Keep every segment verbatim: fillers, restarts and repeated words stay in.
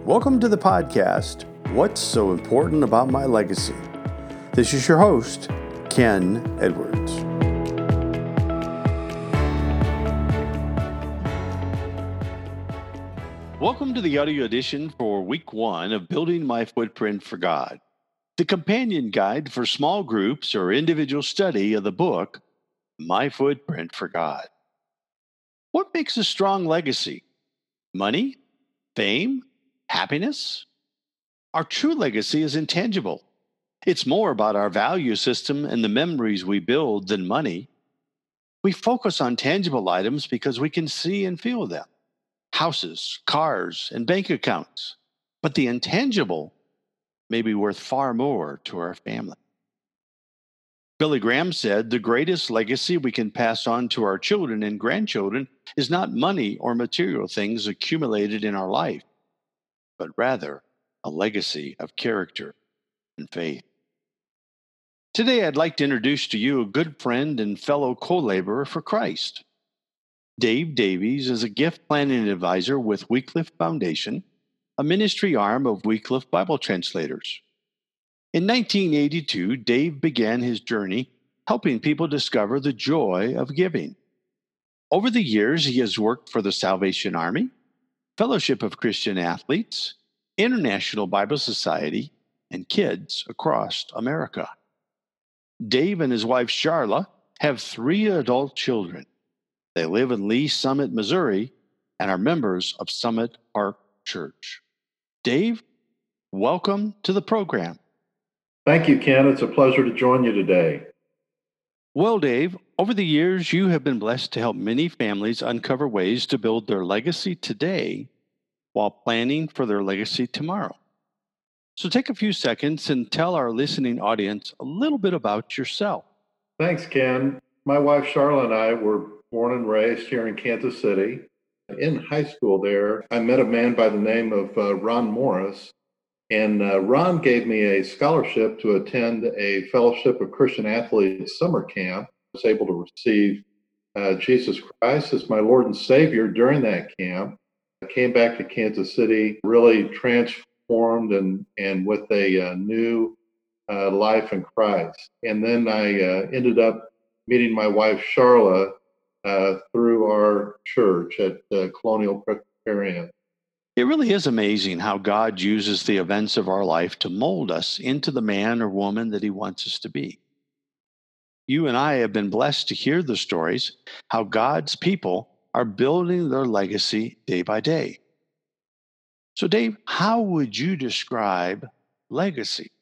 Welcome to the podcast, What's So Important About My Legacy? This is your host, Ken Edwards. Welcome to the audio edition for week one of Building My Footprint for God, the companion guide for small groups or individual study of the book, My Footprint for God. What makes a strong legacy? Money? Fame? Happiness? Our true legacy is intangible. It's more about our value system and the memories we build than money. We focus on tangible items because we can see and feel them. Houses, cars, and bank accounts. But the intangible may be worth far more to our family. Billy Graham said, the greatest legacy we can pass on to our children and grandchildren is not money or material things accumulated in our life, but rather a legacy of character and faith. Today, I'd like to introduce to you a good friend and fellow co-laborer for Christ. Dave Davies is a gift planning advisor with Wycliffe Foundation, a ministry arm of Wycliffe Bible Translators. In nineteen eighty-two, Dave began his journey helping people discover the joy of giving. Over the years, he has worked for the Salvation Army, Fellowship of Christian Athletes, International Bible Society, and kids across America. Dave and his wife, Charla, have three adult children. They live in Lee Summit, Missouri, and are members of Summit Park Church. Dave, welcome to the program. Thank you, Ken. It's a pleasure to join you today. Well, Dave, over the years, you have been blessed to help many families uncover ways to build their legacy today while planning for their legacy tomorrow. So take a few seconds and tell our listening audience a little bit about yourself. Thanks, Ken. My wife, Charla, and I were born and raised here in Kansas City. In high school there, I met a man by the name of uh, Ron Morris, and uh, Ron gave me a scholarship to attend a Fellowship of Christian Athletes summer camp. I was able to receive uh, Jesus Christ as my Lord and Savior during that camp. I came back to Kansas City, really transformed and, and with a uh, new uh, life in Christ. And then I uh, ended up meeting my wife, Charla, uh, through our church at uh, Colonial Presbyterian. It really is amazing how God uses the events of our life to mold us into the man or woman that he wants us to be. You and I have been blessed to hear the stories, how God's people are building their legacy day by day. So, Dave, how would you describe legacy?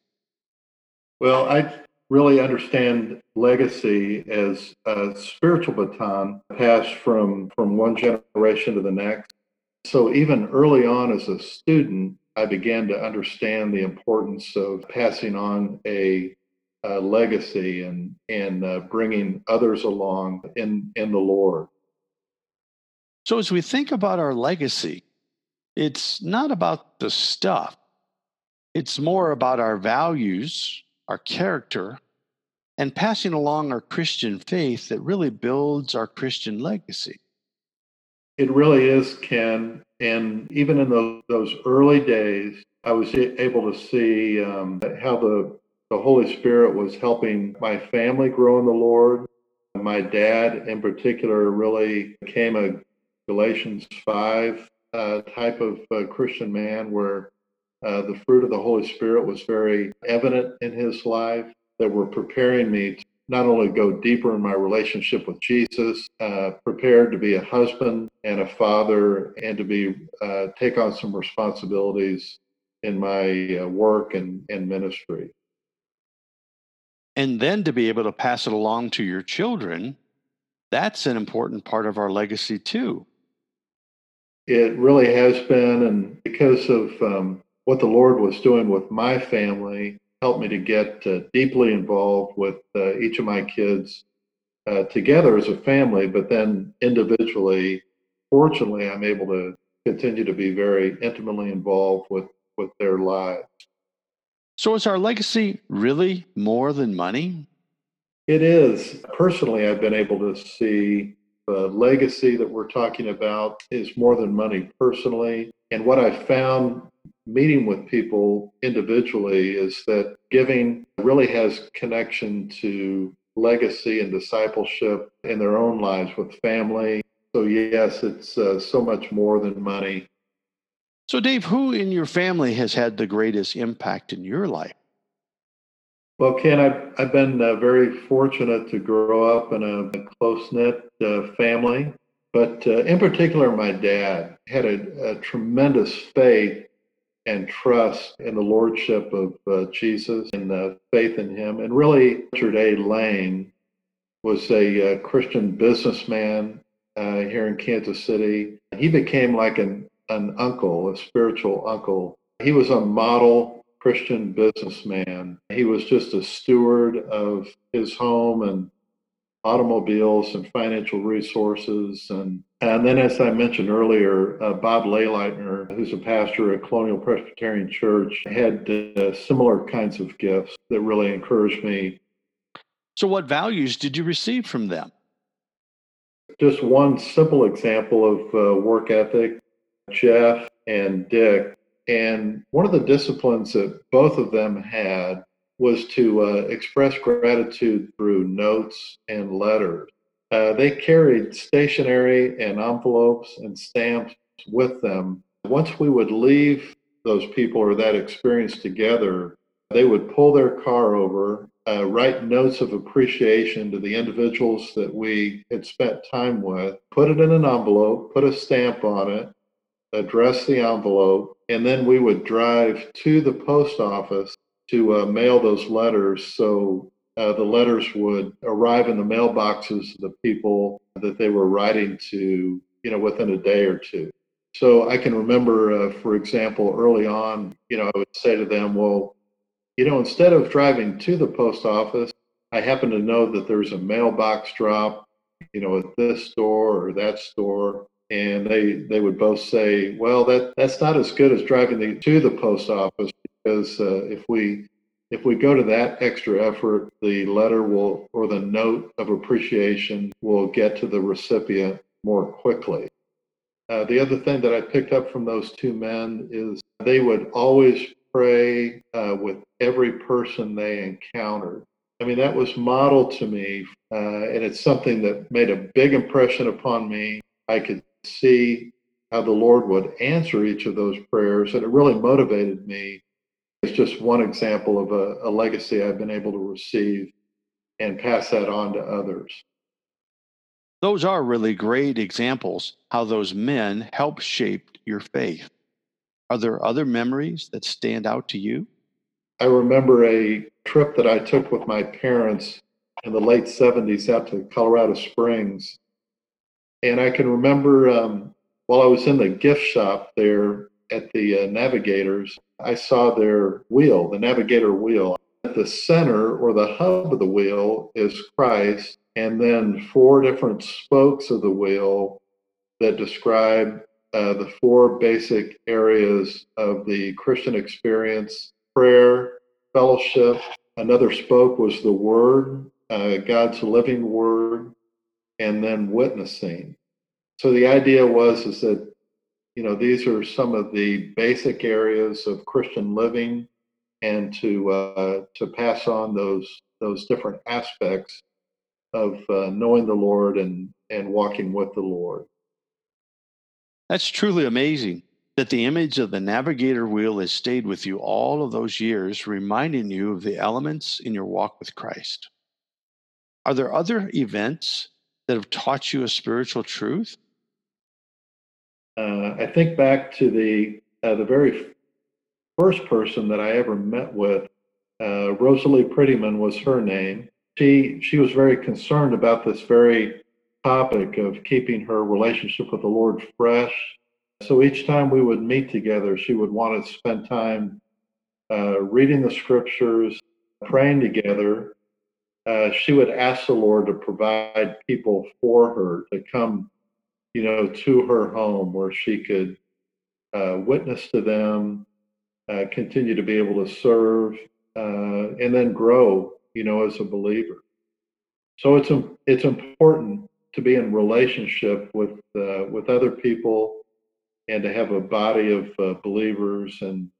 Well, I really understand legacy as a spiritual baton passed from, from one generation to the next. So even early on as a student, I began to understand the importance of passing on a, a legacy and, and uh, bringing others along in, in the Lord. So as we think about our legacy, it's not about the stuff. It's more about our values, our character, and passing along our Christian faith that really builds our Christian legacy. It really is, Ken. And even in those, those early days, I was able to see um, how the, the Holy Spirit was helping my family grow in the Lord. My dad, in particular, really became a Galatians five uh, type of uh, Christian man where uh, the fruit of the Holy Spirit was very evident in his life, that were preparing me to not only go deeper in my relationship with Jesus, uh, prepared to be a husband and a father, and to be uh, take on some responsibilities in my uh, work and, and ministry. And then to be able to pass it along to your children, that's an important part of our legacy too. It really has been, and because of um, what the Lord was doing with my family, helped me to get uh, deeply involved with uh, each of my kids uh, together as a family, but then individually. Fortunately, I'm able to continue to be very intimately involved with, with their lives. So is our legacy really more than money? It is. Personally, I've been able to see the legacy that we're talking about is more than money personally. And what I found meeting with people individually is that giving really has connection to legacy and discipleship in their own lives with family. So yes, it's uh, so much more than money. So, Dave, who in your family has had the greatest impact in your life? Well, Ken, I've, I've been uh, very fortunate to grow up in a, a close-knit uh, family, but uh, in particular, my dad had a, a tremendous faith and trust in the lordship of uh, Jesus and uh, faith in him. And really, Richard A. Lane was a uh, Christian businessman uh, here in Kansas City. He became like an, an uncle, a spiritual uncle. He was a model Christian businessman. He was just a steward of his home and automobiles and financial resources. And, and then, as I mentioned earlier, uh, Bob Leylightner, who's a pastor at Colonial Presbyterian Church, had uh, similar kinds of gifts that really encouraged me. So, what values did you receive from them? Just one simple example of uh, work ethic, Jeff and Dick. And one of the disciplines that both of them had was to uh, express gratitude through notes and letters. Uh, they carried stationery and envelopes and stamps with them. Once we would leave those people or that experience together, they would pull their car over, uh, write notes of appreciation to the individuals that we had spent time with, put it in an envelope, put a stamp on it, address the envelope, and then we would drive to the post office to uh, mail those letters. So uh, the letters would arrive in the mailboxes of the people that they were writing to, you know, within a day or two. So I can remember, uh, for example, early on, you know, I would say to them, well, you know, instead of driving to the post office, I happen to know that there's a mailbox drop, you know, at this store or that store. And they, they would both say, well, that, that's not as good as driving the, to the post office, because uh, if we if we go to that extra effort, the letter will, or the note of appreciation will get to the recipient more quickly. Uh, the other thing that I picked up from those two men is they would always pray uh, with every person they encountered. I mean, that was modeled to me, uh, and it's something that made a big impression upon me. I could see how the Lord would answer each of those prayers, and it really motivated me. It's just one example of a, a legacy I've been able to receive and pass that on to others. Those are really great examples how those men helped shape your faith. Are there other memories that stand out to you? I remember a trip that I took with my parents in the late seventies out to Colorado Springs. And I can remember um, while I was in the gift shop there at the uh, Navigators, I saw their wheel, the Navigator wheel. At the center or the hub of the wheel is Christ, and then four different spokes of the wheel that describe uh, the four basic areas of the Christian experience: prayer, fellowship. Another spoke was the Word, uh, God's living Word, and then witnessing. So the idea was is that, you know, these are some of the basic areas of Christian living, and to uh, to pass on those those different aspects of uh, knowing the Lord and and walking with the Lord. That's truly amazing that the image of the navigator wheel has stayed with you all of those years, reminding you of the elements in your walk with Christ. Are there other events that have taught you a spiritual truth? Uh, I think back to the uh, the very first person that I ever met with. Uh, Rosalie Prettyman was her name. She she was very concerned about this very topic of keeping her relationship with the Lord fresh. So each time we would meet together, she would want to spend time uh, reading the scriptures, praying together. Uh, she would ask the Lord to provide people for her to come, you know, to her home where she could uh, witness to them, uh, continue to be able to serve, uh, and then grow, you know, as a believer. So it's it's important to be in relationship with uh, with other people and to have a body of uh, believers and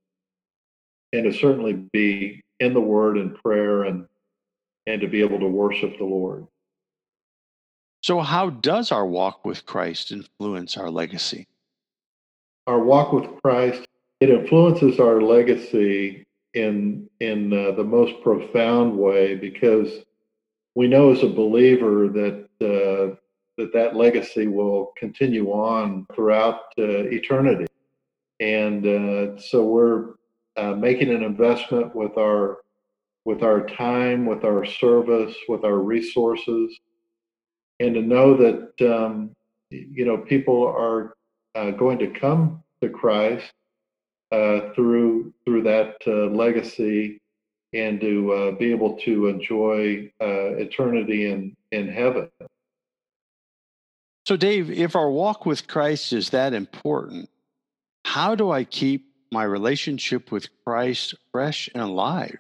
and to certainly be in the Word and prayer and and to be able to worship the Lord. So, how does our walk with Christ influence our legacy? Our walk with Christ, it influences our legacy in in uh, the most profound way, because we know as a believer that uh, that that legacy will continue on throughout uh, eternity, and uh, so we're uh, making an investment with our with our time, with our service, with our resources, and to know that um, you know people are uh, going to come to Christ uh, through through that uh, legacy, and to uh, be able to enjoy uh, eternity in in heaven. So, Dave, if our walk with Christ is that important, how do I keep my relationship with Christ fresh and alive?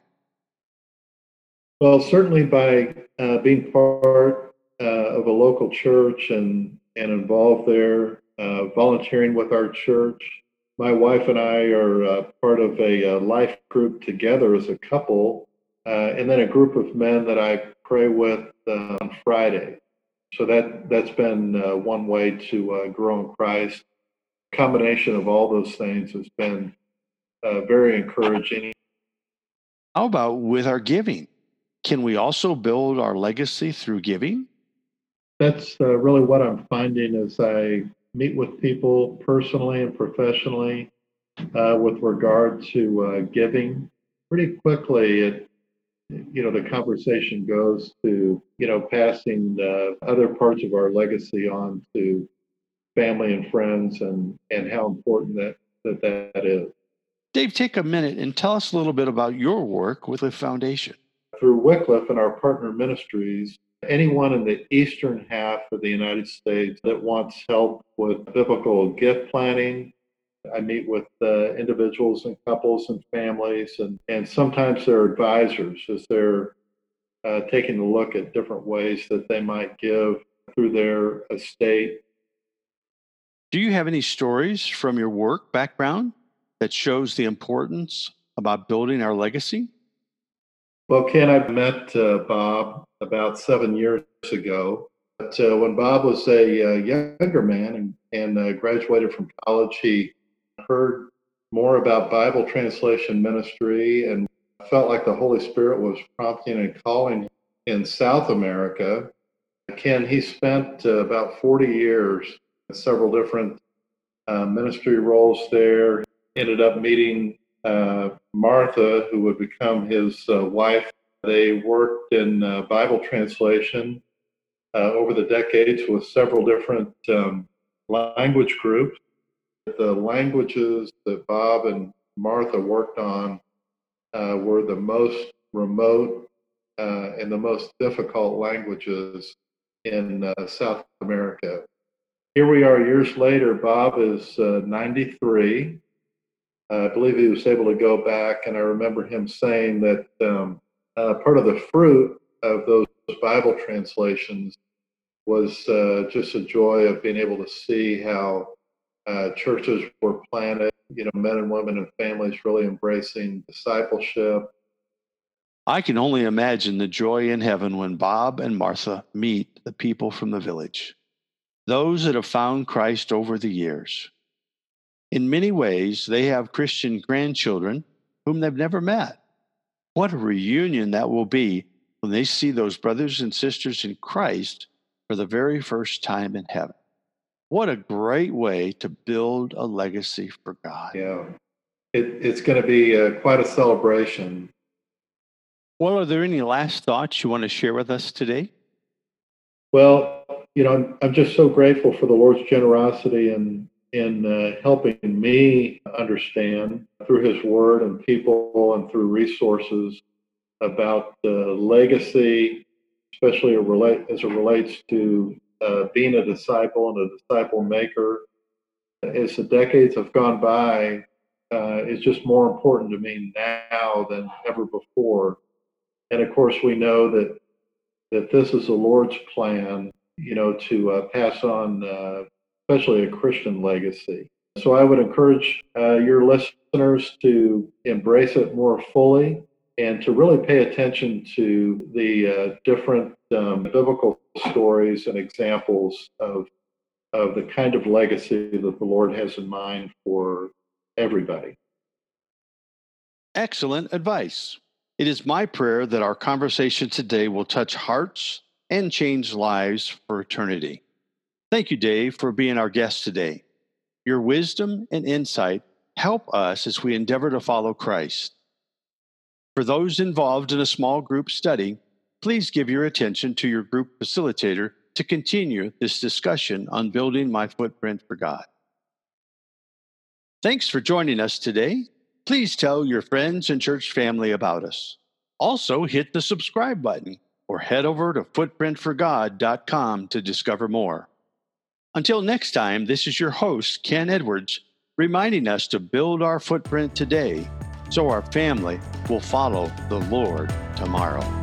Well, certainly by uh, being part uh, of a local church and and involved there, uh, volunteering with our church. My wife and I are uh, part of a, uh life group together as a couple, uh, and then a group of men that I pray with uh, on Friday. So that that's been uh, one way to uh, grow in Christ. Combination of all those things has been uh, very encouraging. How about with our giving? Can we also build our legacy through giving? That's uh, really what I'm finding as I meet with people personally and professionally uh, with regard to uh, giving. Pretty quickly, it you know the conversation goes to you know passing uh, other parts of our legacy on to family and friends, and and how important that that that is. Dave, take a minute and tell us a little bit about your work with the foundation. Through Wycliffe and our partner ministries, anyone in the eastern half of the United States that wants help with biblical gift planning, I meet with uh, individuals and couples and families, and, and sometimes their advisors as they're uh, taking a look at different ways that they might give through their estate. Do you have any stories from your work background that shows the importance about building our legacy? Well, Ken, I met uh, Bob about seven years ago. But uh, when Bob was a uh, younger man and, and uh, graduated from college, he heard more about Bible translation ministry and felt like the Holy Spirit was prompting and calling in South America. Ken, he spent uh, about forty years in several different uh, ministry roles there. Ended up meeting uh, Martha, who would become his uh, wife. They worked in uh, Bible translation uh, over the decades with several different um, language groups. The languages that Bob and Martha worked on uh, were the most remote uh, and the most difficult languages in uh, South America. Here we are years later. Bob is uh, ninety-three. Uh, I believe he was able to go back, and I remember him saying that um, uh, part of the fruit of those Bible translations was uh, just a joy of being able to see how uh, churches were planted, you know, men and women and families really embracing discipleship. I can only imagine the joy in heaven when Bob and Martha meet the people from the village, those that have found Christ over the years. In many ways, they have Christian grandchildren whom they've never met. What a reunion that will be when they see those brothers and sisters in Christ for the very first time in heaven. What a great way to build a legacy for God. Yeah, it, it's going to be uh, quite a celebration. Well, are there any last thoughts you want to share with us today? Well, you know, I'm, I'm just so grateful for the Lord's generosity in in uh, helping me understand through His Word and people and through resources about uh, legacy, especially it relate, as it relates to uh, being a disciple and a disciple maker. As the decades have gone by, uh, it's just more important to me now than ever before. And of course, we know that that this is the Lord's plan, you know, to uh, pass on, uh, especially a Christian legacy. So I would encourage uh, your listeners to embrace it more fully and to really pay attention to the uh, different um, biblical stories and examples of, of the kind of legacy that the Lord has in mind for everybody. Excellent advice. It is my prayer that our conversation today will touch hearts and change lives for eternity. Thank you, Dave, for being our guest today. Your wisdom and insight help us as we endeavor to follow Christ. For those involved in a small group study, please give your attention to your group facilitator to continue this discussion on building my footprint for God. Thanks for joining us today. Please tell your friends and church family about us. Also, hit the subscribe button or head over to footprint for god dot com to discover more. Until next time, this is your host, Ken Edwards, reminding us to build our footprint today so our family will follow the Lord tomorrow.